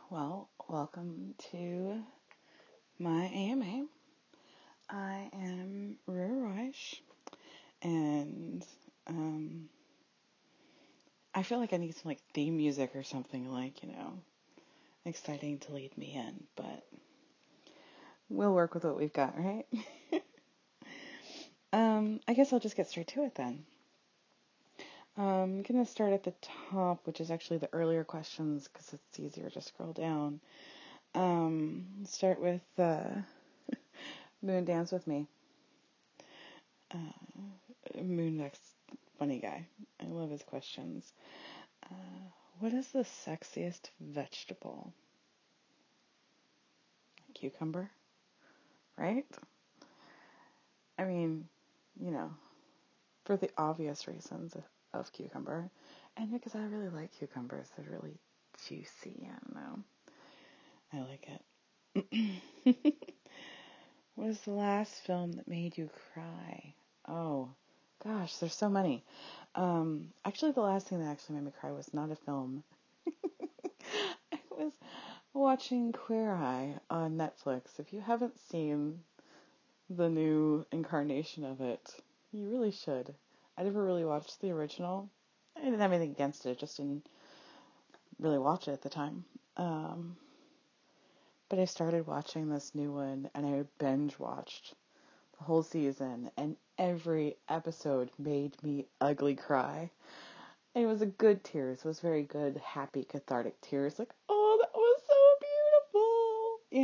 Well, welcome to my AMA. I am Rura Reich, and um, I feel like I need some theme music or something exciting to lead me in, but we'll work with what we've got, right? I guess I'll just get straight to it then. I'm going to start at the top, which is actually the earlier questions because it's easier to scroll down. Start with Moon Dance With Me. Moon next funny guy. I love his questions. What is the sexiest vegetable? Cucumber, right? I mean, you know, for the obvious reasons of cucumber, and because I really like cucumbers. They're really juicy. I don't know. I like it. What is the last film that made you cry? Oh, gosh, there's so many. Actually, the last thing that actually made me cry was not a film. I was watching Queer Eye on Netflix. If you haven't seen the new incarnation of it, you really should. I never really watched the original. I didn't have anything against it, just didn't really watch it at the time. But I started watching this new one, and I binge watched the whole season, and every episode made me ugly cry. And it was a good tears. It was very good, happy, cathartic tears. Like, oh, that was so beautiful.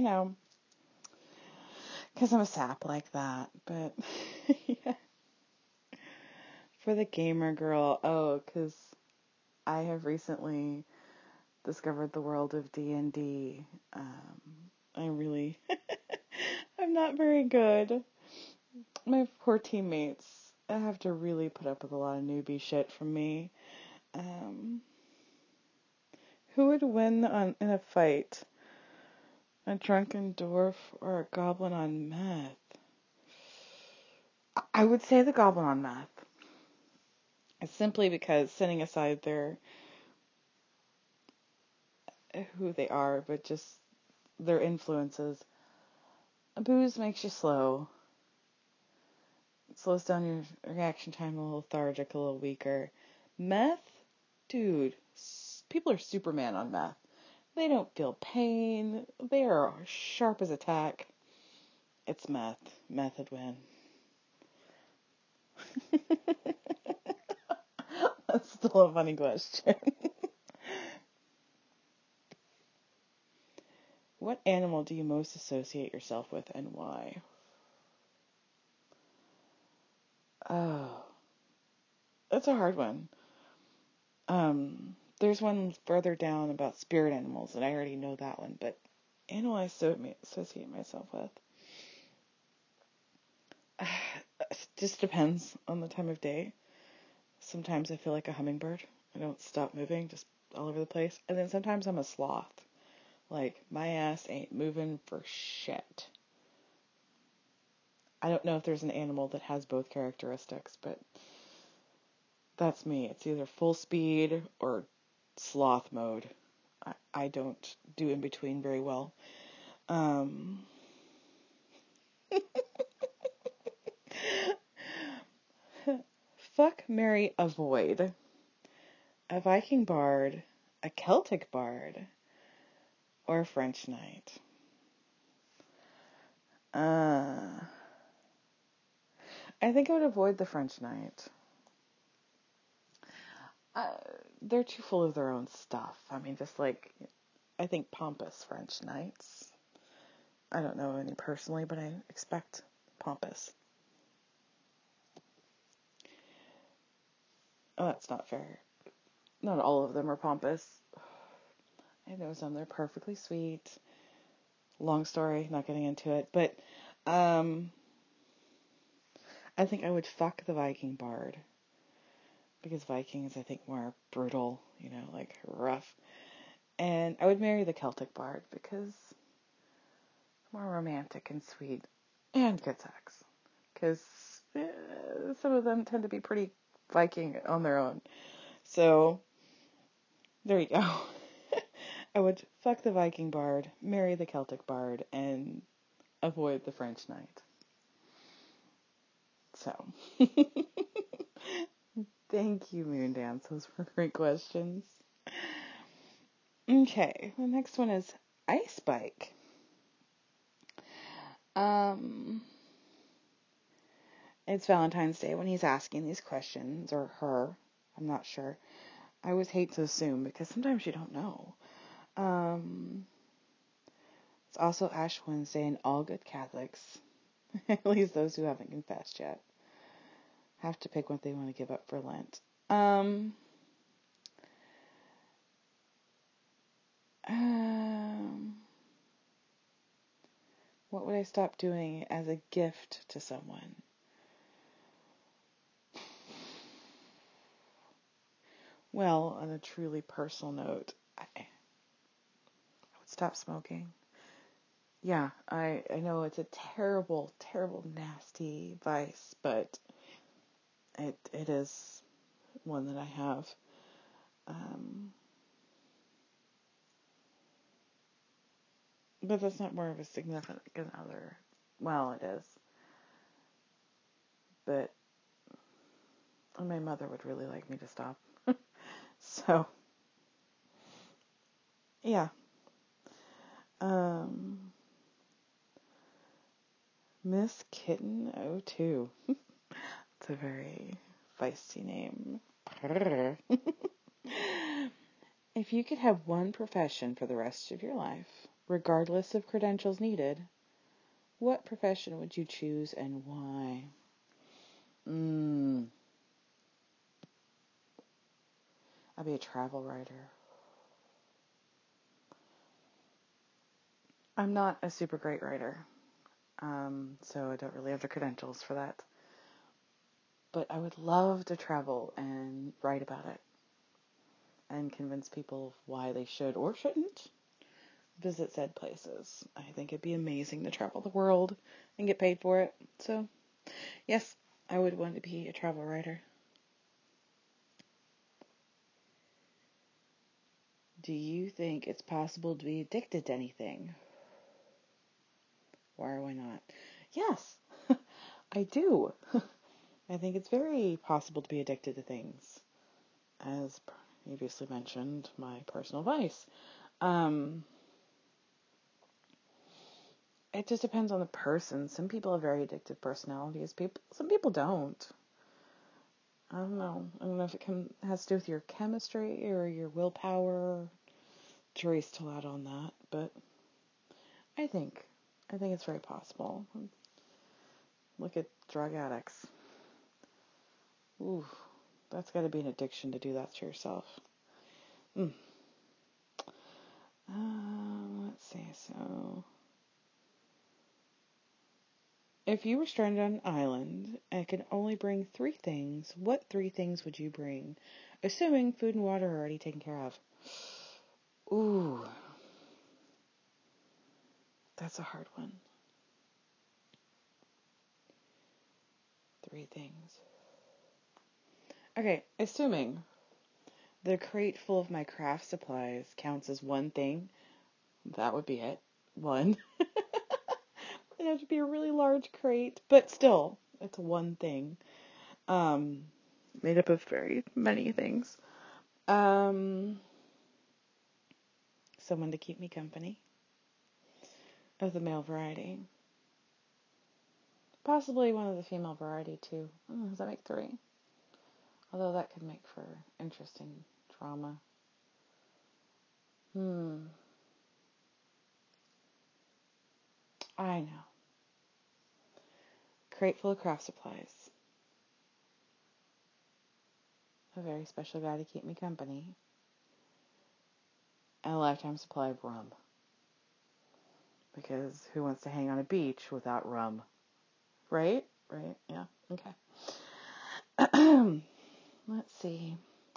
Because I'm a sap like that. But, yeah. For the gamer girl, because I have recently discovered the world of D&D. I really, I'm not very good. My poor teammates, I have to really put up with a lot of newbie shit from me. Who would win in a fight? A drunken dwarf or a goblin on meth? I would say the goblin on meth. Simply because, setting aside who they are, but just their influences. Booze makes you slow. It slows down your reaction time, a little lethargic, a little weaker. Meth? Dude, people are Superman on meth. They don't feel pain. They are sharp as a tack. It's meth. Meth would win. That's still a funny question. What animal do you most associate yourself with, and why? Oh, that's a hard one. There's one further down about spirit animals, and I already know that one, but animal I associate myself with. It just depends on the time of day. Sometimes I feel like a hummingbird. I don't stop moving, just all over the place. And then sometimes I'm a sloth. Like, my ass ain't moving for shit. I don't know if there's an animal that has both characteristics, but that's me. It's either full speed or sloth mode. I don't do in between very well. Fuck, marry, avoid. A Viking bard, a Celtic bard, or a French knight. I think I would avoid the French knight. They're too full of their own stuff. I mean, just like, I think pompous French knights. I don't know any personally, but I expect pompous. Oh, that's not fair. Not all of them are pompous. I know some, they're perfectly sweet. Long story, not getting into it. But I think I would fuck the Viking bard. Because Vikings, I think, more brutal, like rough. And I would marry the Celtic bard because more romantic and sweet and good sex. Because some of them tend to be pretty Viking on their own. So, there you go. I would fuck the Viking bard, marry the Celtic bard, and avoid the French knight. So, thank you, Moondance. Those were great questions. Okay, the next one is Ice Bike. It's Valentine's Day when he's asking these questions, or her. I'm not sure. I always hate to assume because sometimes you don't know. It's also Ash Wednesday, and all good Catholics, at least those who haven't confessed yet, have to pick what they want to give up for Lent. What would I stop doing as a gift to someone? Well, on a truly personal note, I would stop smoking. Yeah, I know it's a terrible, terrible, nasty vice, but it is one that I have. But that's not more of a significant other. Well, it is. But my mother would really like me to stop. So, yeah. Miss Kitten 02. It's a very feisty name. If you could have one profession for the rest of your life, regardless of credentials needed, what profession would you choose and why? I'd be a travel writer. I'm not a super great writer, so I don't really have the credentials for that. But I would love to travel and write about it and convince people why they should or shouldn't visit said places. I think it'd be amazing to travel the world and get paid for it. So, yes, I would want to be a travel writer. Do you think it's possible to be addicted to anything? Why or why not? Yes, I do. I think it's very possible to be addicted to things. As previously mentioned, my personal vice. It just depends on the person. Some people have very addictive personalities. Some people don't. I don't know. I don't know if it has to do with your chemistry or your willpower. Jury's still out on that, but I think it's very possible. Look at drug addicts. Ooh, that's got to be an addiction to do that to yourself. Let's see. So, if you were stranded on an island and could only bring 3 things, what 3 things would you bring? Assuming food and water are already taken care of. Ooh, that's a hard one. 3 things. Okay, assuming the crate full of my craft supplies counts as 1 thing, that would be it. 1. It'd have to be a really large crate, but still, it's 1 thing. Made up of very many things. Someone to keep me company. Of the male variety. Possibly one of the female variety, too. Does that make 3? Although that could make for interesting drama. I know. Crate full of craft supplies. A very special guy to keep me company. And a lifetime supply of rum. Because who wants to hang on a beach without rum? Right? Right? Yeah. Okay. Let's see.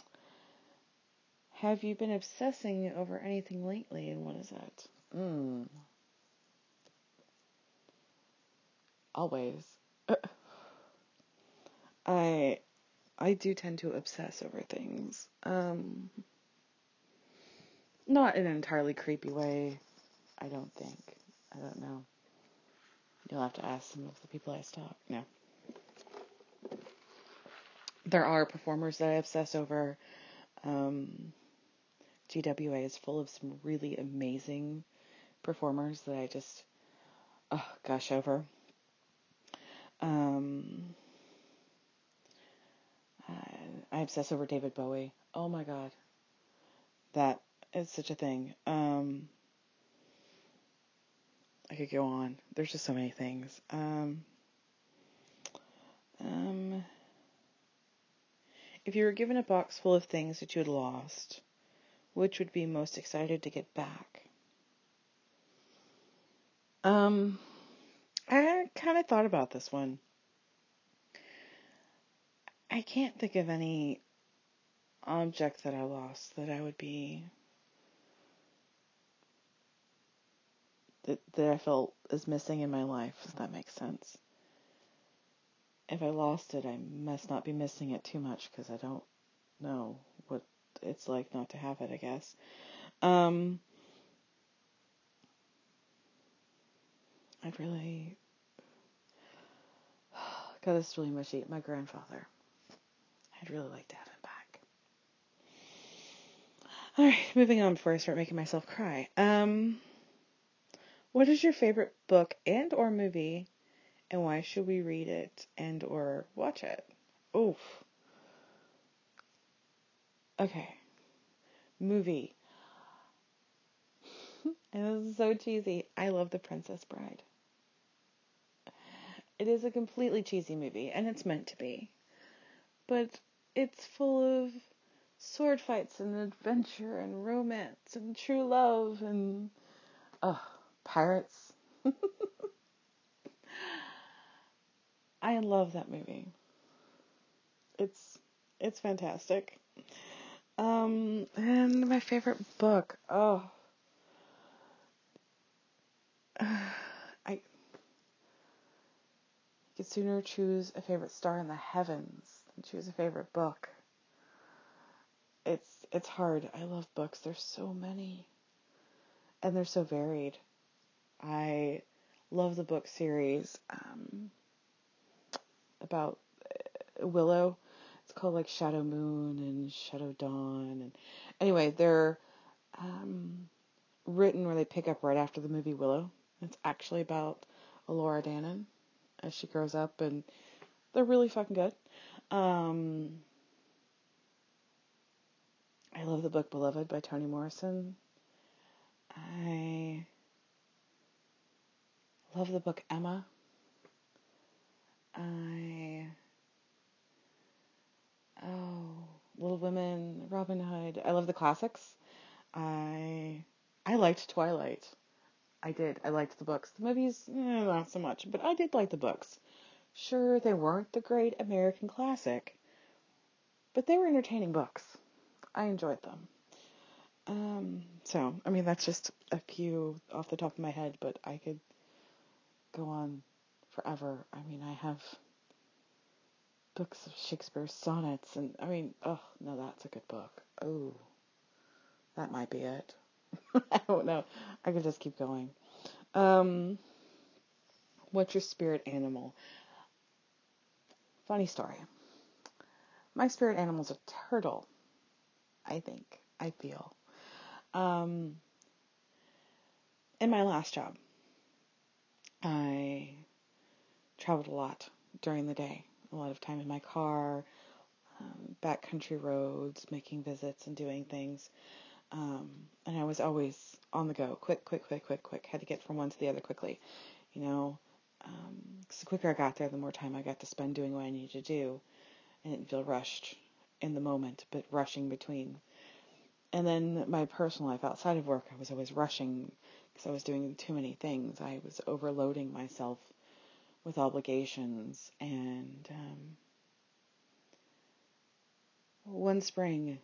Have you been obsessing over anything lately, and what is that? Always. I do tend to obsess over things. Not in an entirely creepy way, I don't think. I don't know. You'll have to ask some of the people I stalk. No. There are performers that I obsess over. GWA is full of some really amazing performers that I just, gush over. Um, I obsess over David Bowie. Oh my God. That is such a thing. I could go on. There's just so many things. If you were given a box full of things that you had lost, which would be most excited to get back? I kind of thought about this one. I can't think of any object that I lost that I would be that I felt is missing in my life, if that makes sense. If I lost it, I must not be missing it too much because I don't know what it's like not to have it, I guess. I'd really... God, this is really mushy. My grandfather. I'd really like to have him back. Alright, moving on before I start making myself cry. What is your favorite book and or movie, and why should we read it and or watch it? Oof. Okay. Movie. And this is so cheesy. I love The Princess Bride. It is a completely cheesy movie, and it's meant to be. But it's full of sword fights and adventure and romance and true love and, pirates. I love that movie. It's fantastic. And my favorite book. I could sooner choose a favorite star in the heavens than choose a favorite book. It's hard. I love books. There's so many. And they're so varied. I love the book series about Willow. It's called like Shadow Moon and Shadow Dawn. And anyway, they're written where they pick up right after the movie Willow. It's actually about Elora Danan as she grows up, and they're really fucking good. I love the book Beloved by Toni Morrison. I love the book Emma. Little Women, Robin Hood. I love the classics. I liked Twilight. I did. I liked the books. The movies, not so much, but I did like the books. Sure, they weren't the great American classic, but they were entertaining books. I enjoyed them. So, I mean, that's just a few off the top of my head, but I could go on forever. I mean, I have books of Shakespeare's sonnets, and I mean, no, that's a good book. Oh, that might be it. I don't know. I could just keep going. What's your spirit animal? Funny story. My spirit animal's a turtle, I think. I feel. In my last job, I traveled a lot during the day. A lot of time in my car, backcountry roads, making visits and doing things. And I was always on the go. Quick. Had to get from one to the other quickly. You know, 'cause the quicker I got there, the more time I got to spend doing what I needed to do. I didn't feel rushed in the moment, but rushing between. And then my personal life outside of work, I was always rushing because I was doing too many things. I was overloading myself with obligations. And one spring,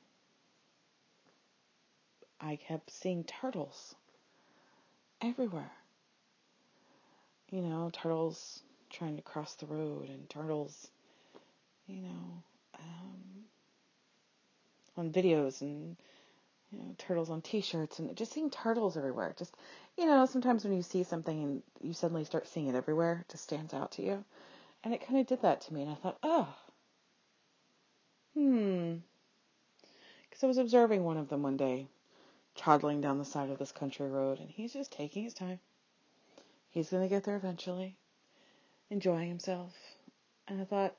I kept seeing turtles everywhere. You know, turtles trying to cross the road, and turtles, you know, on videos and turtles on t-shirts, and just seeing turtles everywhere. Just, sometimes when you see something and you suddenly start seeing it everywhere, it just stands out to you. And it kind of did that to me, and I thought, because I was observing one of them one day, toddling down the side of this country road, and he's just taking his time. He's going to get there eventually, enjoying himself. And I thought,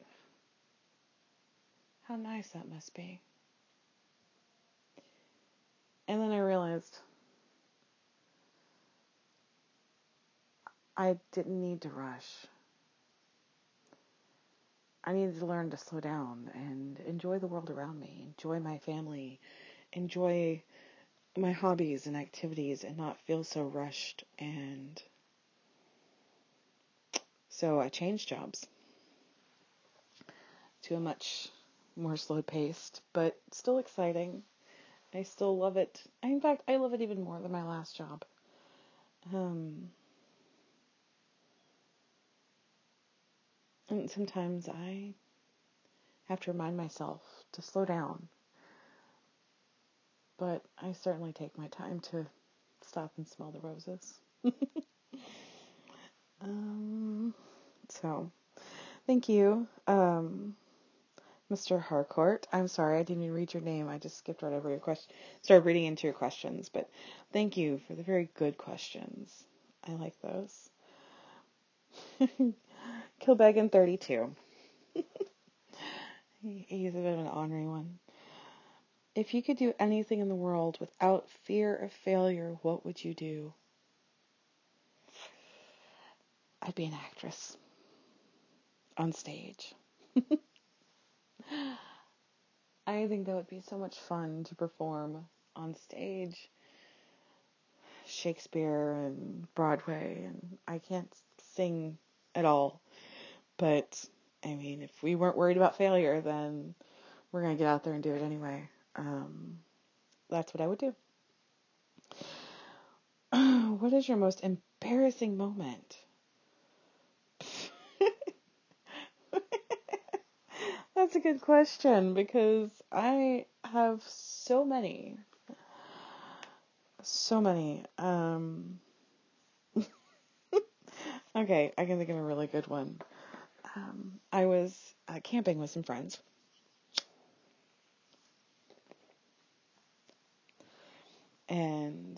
how nice that must be. And then I realized I didn't need to rush. I needed to learn to slow down and enjoy the world around me, enjoy my family, enjoy my hobbies and activities, and not feel so rushed. And so I changed jobs to a much more slow-paced, but still exciting. I still love it. In fact, I love it even more than my last job. And sometimes I have to remind myself to slow down. But I certainly take my time to stop and smell the roses. So, thank you, Mr. Harcourt. I'm sorry, I didn't even read your name. I just skipped right over your question. Started reading into your questions, but thank you for the very good questions. I like those. Kilbegan32. He's a bit of an ornery one. If you could do anything in the world without fear of failure, what would you do? I'd be an actress on stage. I think that would be so much fun to perform on stage. Shakespeare and Broadway, and I can't sing at all. But, I mean, if we weren't worried about failure, then we're going to get out there and do it anyway. That's what I would do. What is your most embarrassing moment? That's a good question, because I have so many. So many. Okay, I can think of a really good one. I was camping with some friends. And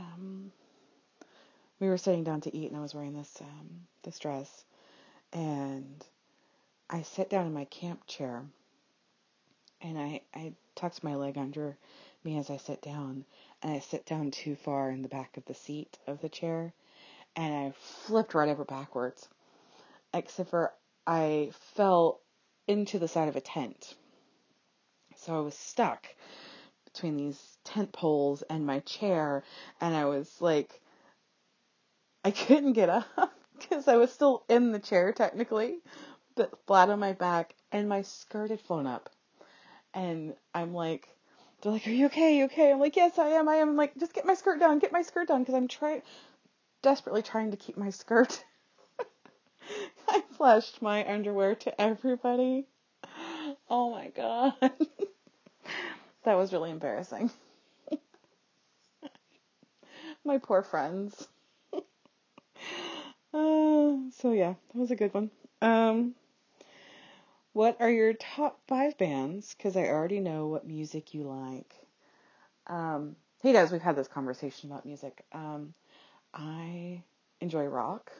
we were sitting down to eat, and I was wearing this dress. And I sat down in my camp chair, and I tucked my leg under me as I sat down, and I sat down too far in the back of the seat of the chair, and I flipped right over backwards, except for I fell into the side of a tent. So I was stuck between these tent poles and my chair, and I was like, I couldn't get up because I was still in the chair technically, but flat on my back, and my skirt had flown up. And I'm like, they're like, are you okay? You okay? I'm like, yes, I am. I'm like, just get my skirt down, because I'm desperately trying to keep my skirt. I flashed my underwear to everybody. Oh my God. That was really embarrassing. My poor friends. So yeah, that was a good one. What are your top 5 bands? Because I already know what music you like. Hey guys, we've had this conversation about music. I enjoy rock.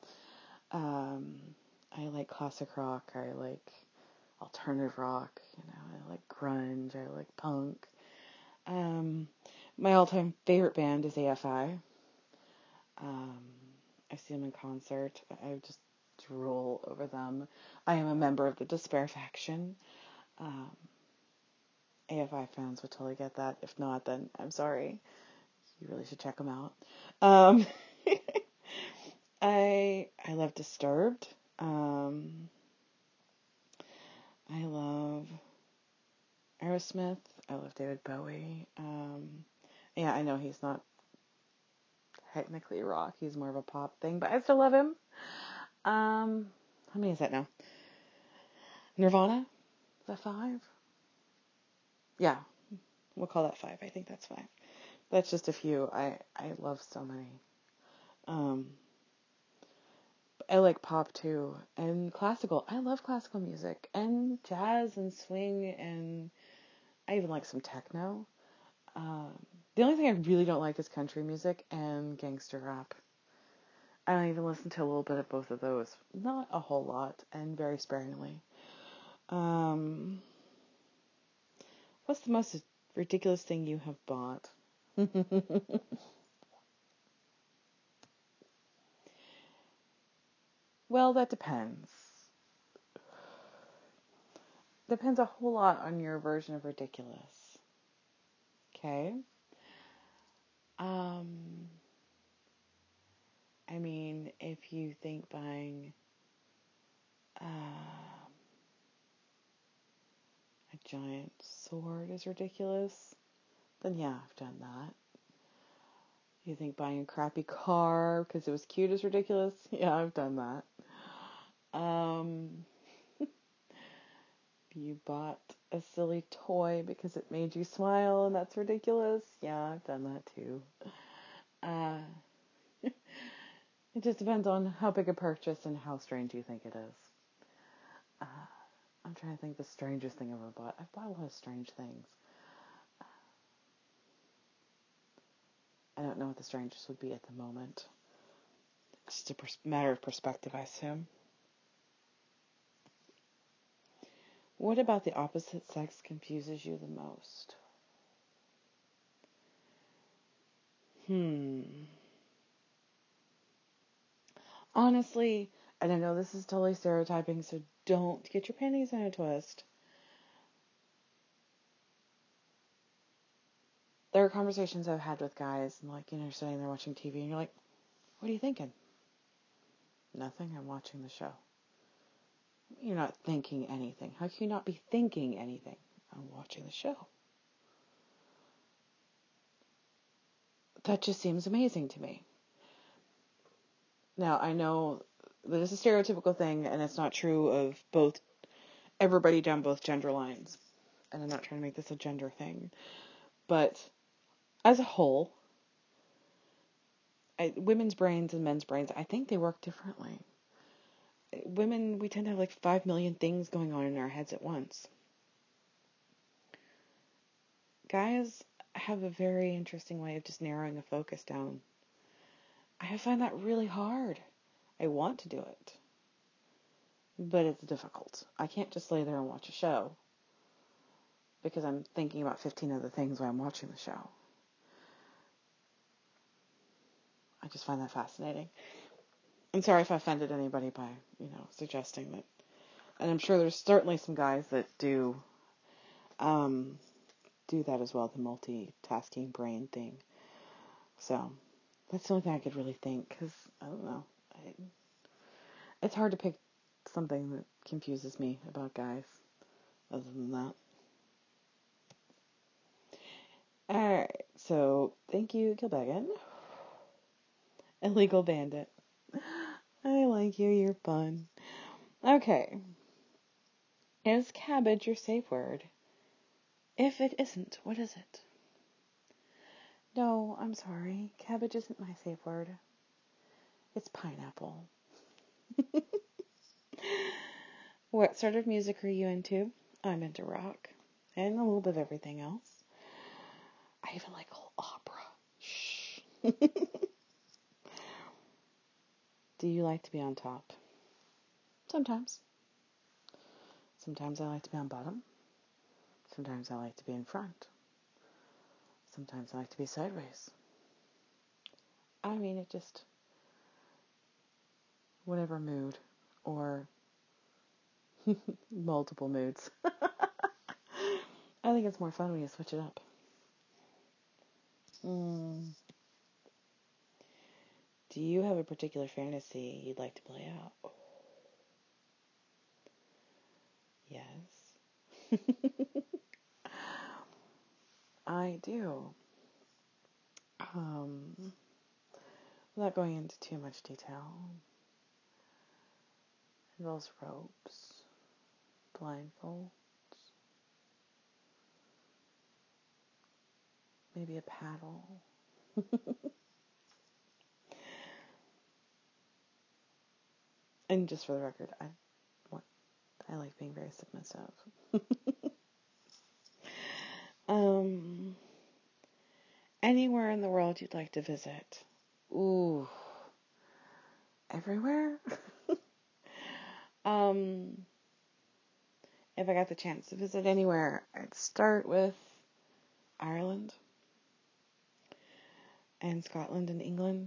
I like classic rock. I like alternative rock. I like grunge. I like punk. My all-time favorite band is AFI. I see them in concert. I just drool over them. I am a member of the Despair faction. AFI fans would totally get that. If not, then I'm sorry. You really should check them out. I love Disturbed. I love Aerosmith. I love David Bowie. Yeah, I know he's not technically rock. He's more of a pop thing, but I still love him. How many is that now? Nirvana? Is that 5? Yeah. We'll call that 5. I think that's 5. That's just a few. I love so many. Um, I like pop too, and classical. I love classical music, and jazz, and swing, and I even like some techno. Um, the only thing I really don't like is country music and gangster rap. I don't even listen to a little bit of both of those. Not a whole lot, and very sparingly. Um, what's the most ridiculous thing you have bought? Well, that depends. Depends a whole lot on your version of ridiculous. Okay? Um, I mean, if you think buying a giant sword is ridiculous, then yeah, I've done that. You think buying a crappy car because it was cute is ridiculous? Yeah, I've done that. Um, you bought a silly toy because it made you smile and that's ridiculous? Yeah, I've done that too. Uh, it just depends on how big a purchase and how strange you think it is. Uh, I'm trying to think the strangest thing I've ever bought. I've bought a lot of strange things. I don't know what the strangest would be at the moment. It's just a matter of perspective, I assume. What about the opposite sex confuses you the most? Honestly, and I know this is totally stereotyping, so don't get your panties in a twist. There are conversations I've had with guys, and you're sitting there watching TV, and you're like, what are you thinking? Nothing, I'm watching the show. You're not thinking anything. How can you not be thinking anything? I'm watching the show. That just seems amazing to me. Now, I know that it's a stereotypical thing, and it's not true of everybody down both gender lines. And I'm not trying to make this a gender thing. But as a whole, women's brains and men's brains, I think they work differently. Women, we tend to have 5 million things going on in our heads at once. Guys have a very interesting way of just narrowing a focus down. I find that really hard. I want to do it, but it's difficult. I can't just lay there and watch a show because I'm thinking about 15 other things while I'm watching the show. I just find that fascinating. I'm sorry if I offended anybody by, suggesting that. And I'm sure there's certainly some guys that do that as well, the multitasking brain thing. So that's the only thing I could really think, because I don't know. It's hard to pick something that confuses me about guys other than that. Alright, so thank you, Gilbegan. Illegal Bandit. I like you, you're fun. Okay. Is cabbage your safe word? If it isn't, what is it? No, I'm sorry. Cabbage isn't my safe word. It's pineapple. What sort of music are you into? I'm into rock. And a little bit of everything else. I even like old opera. Shh. Do you like to be on top? Sometimes. Sometimes I like to be on bottom. Sometimes I like to be in front. Sometimes I like to be sideways. I mean, it just... whatever mood. Or multiple moods. I think it's more fun when you switch it up. Do you have a particular fantasy you'd like to play out? Yes. I do. Without going into too much detail, it involves ropes, blindfolds, maybe a paddle. And just for the record, I like being very submissive. um, Anywhere in the world you'd like to visit? Ooh, everywhere? um, if I got the chance to visit anywhere, I'd start with Ireland and Scotland and England.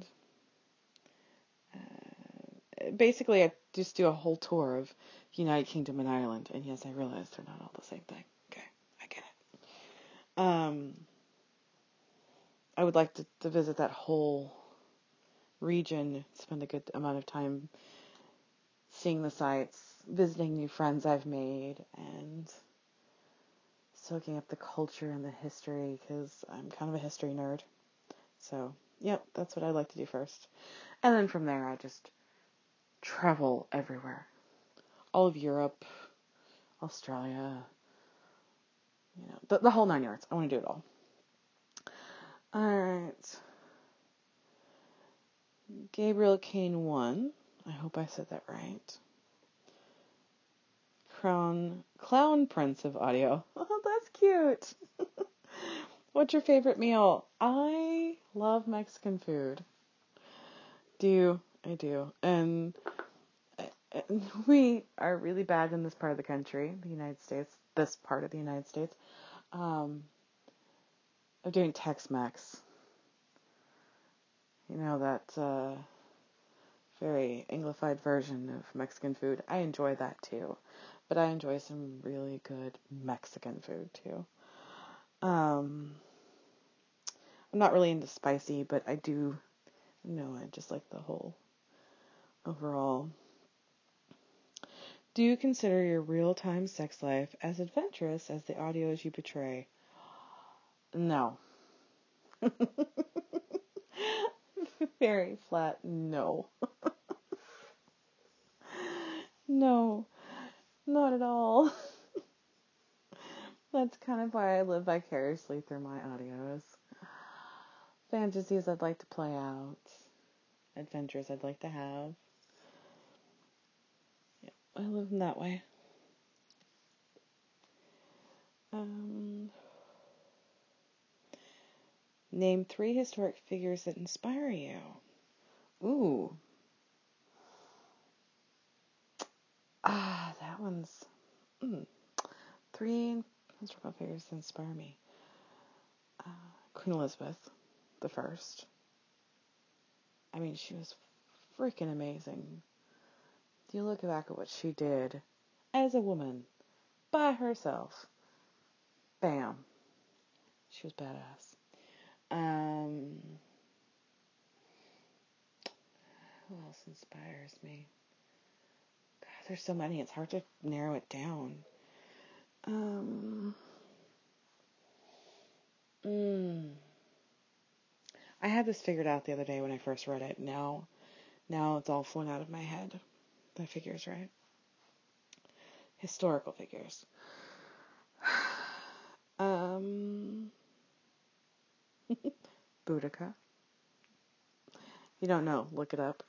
Basically, I just do a whole tour of United Kingdom and Ireland. And yes, I realize they're not all the same thing. Okay, I get it. I would like to visit that whole region, spend a good amount of time seeing the sights, visiting new friends I've made, and soaking up the culture and the history, because I'm kind of a history nerd. So, yep, that's what I'd like to do first. And then from there, I just travel everywhere. All of Europe, Australia, the whole 9 yards. I want to do it all. Alright. Gabriel Kane 1. I hope I said that right. Clown Prince of Audio. Oh, that's cute. What's your favorite meal? I love Mexican food. I do. And we are really bad in this part of the country, the United States, this part of the United States, of doing Tex-Mex. That very Anglified version of Mexican food. I enjoy that too. But I enjoy some really good Mexican food too. I'm not really into spicy, but I do, I just like the whole overall. Do you consider your real-time sex life as adventurous as the audios you portray? No. Very flat no. No, not at all. That's kind of why I live vicariously through my audios. Fantasies I'd like to play out. Adventures I'd like to have. Yeah, I live in that way. Name 3 historic figures that inspire you. Ooh. That one's... 3 historical figures that inspire me. Queen Elizabeth the First. I mean, she was freaking amazing. You look back at what she did as a woman, by herself. Bam. She was badass. Who else inspires me? God, there's so many. It's hard to narrow it down. I had this figured out the other day when I first read it. Now it's all flown out of my head. The figures, right? Historical figures. Boudica. You don't know, look it up.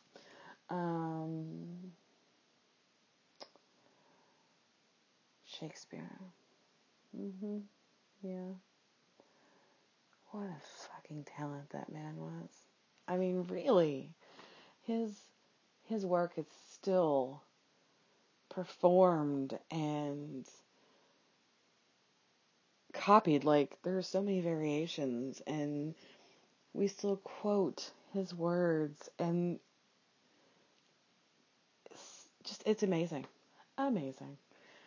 Shakespeare. Yeah. What a fucking talent that man was. I mean, really. His work is still performed and copied. Like, there are so many variations, and we still quote his words, and it's amazing. Amazing.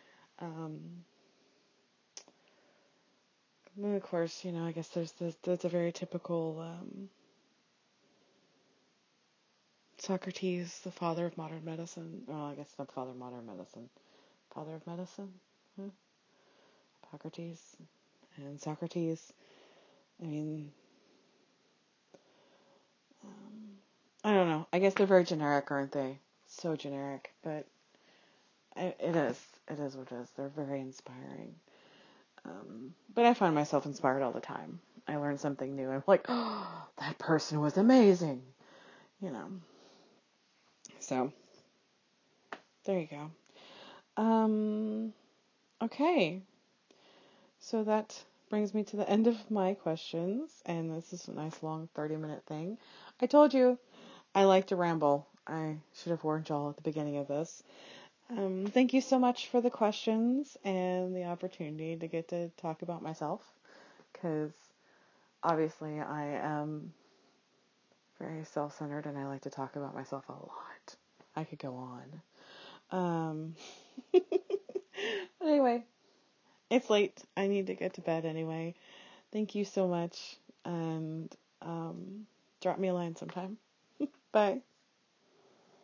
And of course, I guess there's a very typical Socrates, the father of modern medicine. Well, I guess not the father of modern medicine. Father of medicine? Huh? Hippocrates and Socrates. I mean, I don't know. I guess they're very generic, aren't they? So generic, but it is. It is what it is. They're very inspiring. But I find myself inspired all the time. I learn something new. I'm like, oh, that person was amazing, you know. So there you go. Okay. So that brings me to the end of my questions, and this is a nice long 30-minute thing. I told you I like to ramble. I should have warned y'all at the beginning of this. Thank you so much for the questions and the opportunity to get to talk about myself, because obviously I am very self-centered and I like to talk about myself a lot. I could go on. Anyway, it's late. I need to get to bed anyway. Thank you so much, and drop me a line sometime. Bye.